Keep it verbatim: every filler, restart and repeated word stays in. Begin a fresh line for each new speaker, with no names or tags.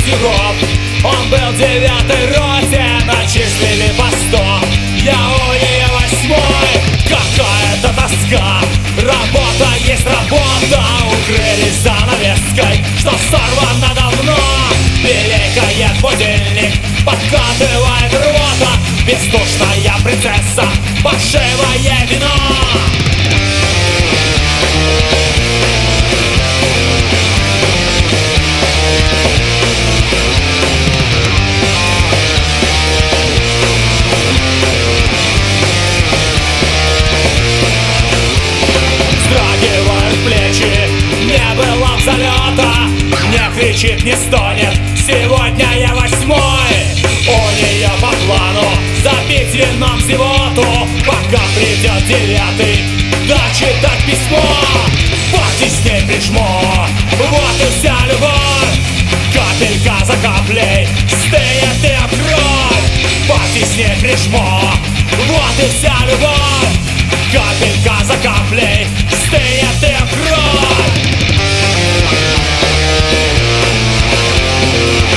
мастеров. Он был в девятой роте, начислили по сто. Я у нее восьмой, какая-то тоска. Работа есть работа, укрылись занавеской, что сорвано давно. Белекает будильник, подкатывает рвота. Бездушная принцесса, паршивое вино. Вздрагивают плечи, не было взлета. Не кричит, не стонет, сегодня я восьмой. У нее по плану забить вином зевоту, пока придет девятый дочитать письмо. Вот и с ней прижмо, вот и вся любовь. Капелька за каплей стынет и кровь. Вот и с ней прижмо, вот и вся любовь. Капелька за каплей стынет и кровь.